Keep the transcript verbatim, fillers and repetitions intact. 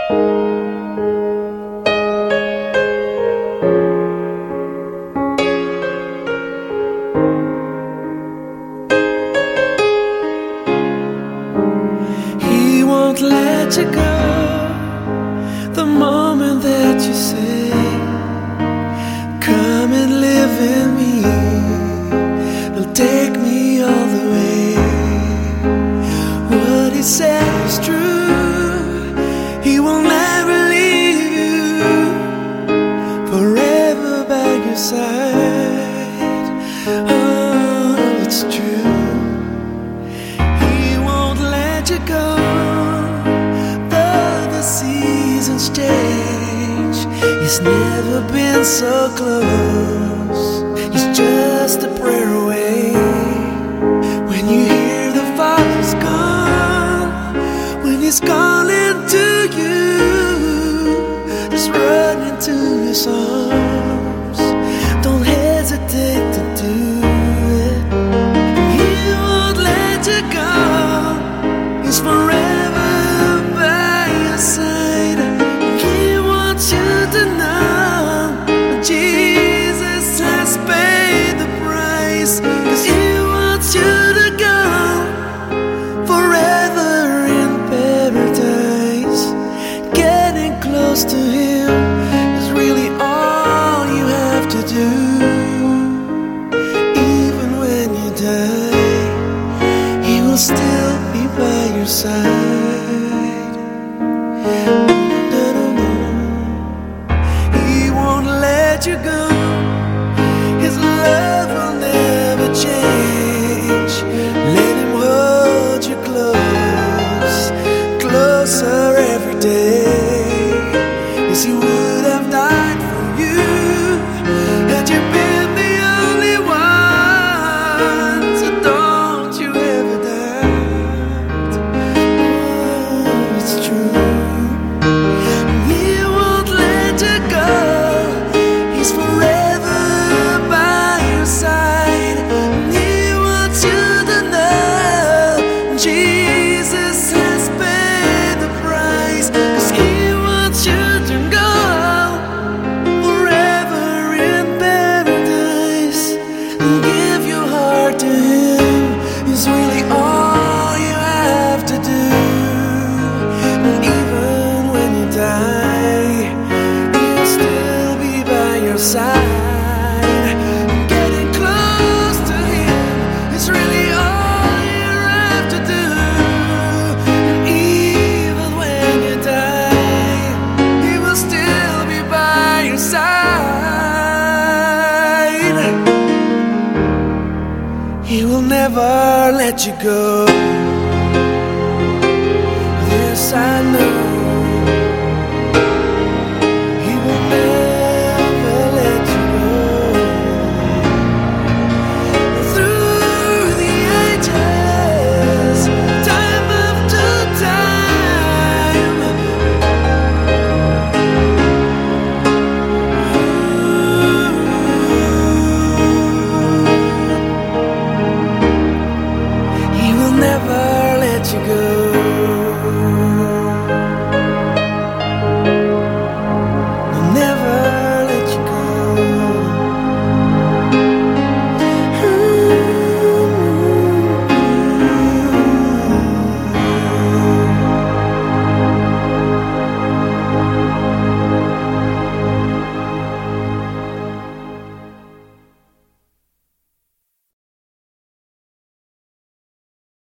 He won't let you go the moment that you say, come and live in me. He'll take me all the way. What he said is true. He will never leave you, forever by your side. Oh, it's true. He won't let you go, though the seasons change. He's never been so close. He's just a prayer away. When you hear the Father's gone, when He's calling to you, just run into His arms. Don't hesitate to do it. He won't let you go. He's forever by your side. He wants you to know Jesus has paid the price, 'cause He wants you to go forever in paradise. Getting close to Him is really all you have to do. Even when you die, He will still be by your side. He won't let you go. His love will never change. Let Him hold you close, closer every day. Yes, He would have died for you had you been the only one. So don't you ever doubt. Oh, it's true. He won't let you go. He's forever by your side. He wants you to know Jesus has paid the price, 'cause He wants you to go forever in paradise. Give your heart to Him is really all you have to do. And even when you die, He'll still be by your side. Getting close to Him is really all you have to do. And even when you die, He will still be by your side. He will never let you go. This I know.